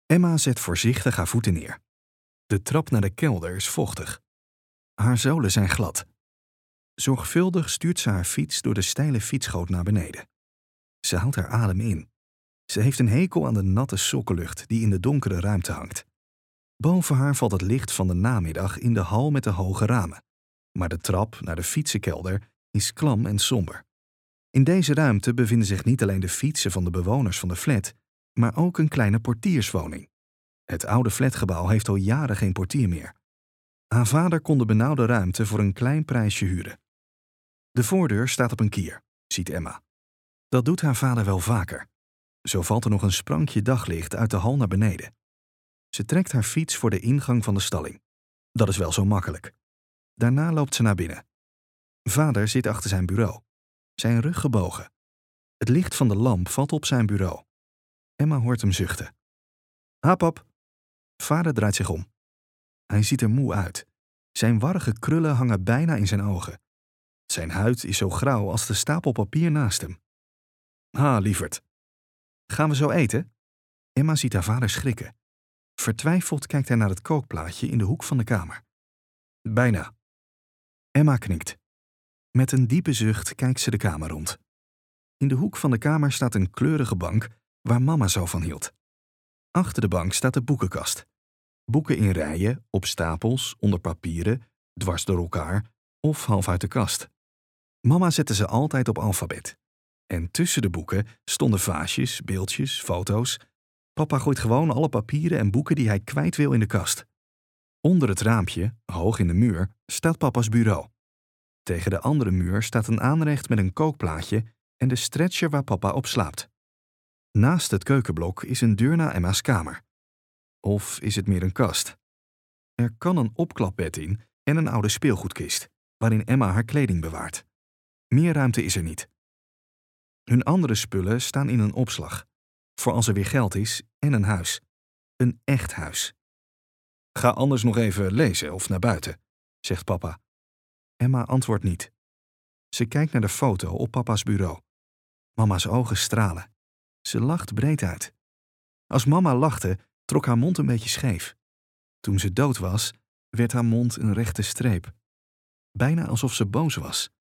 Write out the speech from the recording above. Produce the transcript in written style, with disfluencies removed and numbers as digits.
Emma zet voorzichtig haar voeten neer. De trap naar de kelder is vochtig. Haar zolen zijn glad. Zorgvuldig stuurt ze haar fiets door de steile fietsgoot naar beneden. Ze houdt haar adem in. Ze heeft een hekel aan de natte sokkenlucht die in de donkere ruimte hangt. Boven haar valt het licht van de namiddag in de hal met de hoge ramen. Maar de trap naar de fietsenkelder is klam en somber. In deze ruimte bevinden zich niet alleen de fietsen van de bewoners van de flat, maar ook een kleine portierswoning. Het oude flatgebouw heeft al jaren geen portier meer. Haar vader kon de benauwde ruimte voor een klein prijsje huren. De voordeur staat op een kier, ziet Emma. Dat doet haar vader wel vaker. Zo valt er nog een sprankje daglicht uit de hal naar beneden. Ze trekt haar fiets voor de ingang van de stalling. Dat is wel zo makkelijk. Daarna loopt ze naar binnen. Vader zit achter zijn bureau. Zijn rug gebogen. Het licht van de lamp valt op zijn bureau. Emma hoort hem zuchten. Ha, pap. Vader draait zich om. Hij ziet er moe uit. Zijn warrige krullen hangen bijna in zijn ogen. Zijn huid is zo grauw als de stapel papier naast hem. Ha, lieverd. Gaan we zo eten? Emma ziet haar vader schrikken. Vertwijfeld kijkt hij naar het kookplaatje in de hoek van de kamer. Bijna. Emma knikt. Met een diepe zucht kijkt ze de kamer rond. In de hoek van de kamer staat een kleurige bank waar mama zo van hield. Achter de bank staat de boekenkast. Boeken in rijen, op stapels, onder papieren, dwars door elkaar of half uit de kast. Mama zette ze altijd op alfabet. En tussen de boeken stonden vaasjes, beeldjes, foto's. Papa gooit gewoon alle papieren en boeken die hij kwijt wil in de kast. Onder het raampje, hoog in de muur, staat papa's bureau. Tegen de andere muur staat een aanrecht met een kookplaatje en de stretcher waar papa op slaapt. Naast het keukenblok is een deur naar Emma's kamer. Of is het meer een kast? Er kan een opklapbed in en een oude speelgoedkist, waarin Emma haar kleding bewaart. Meer ruimte is er niet. Hun andere spullen staan in een opslag, voor als er weer geld is en een huis. Een echt huis. Ga anders nog even lezen of naar buiten, zegt papa. Emma antwoordt niet. Ze kijkt naar de foto op papa's bureau. Mama's ogen stralen. Ze lacht breed uit. Als mama lachte, trok haar mond een beetje scheef. Toen ze dood was, werd haar mond een rechte streep. Bijna alsof ze boos was.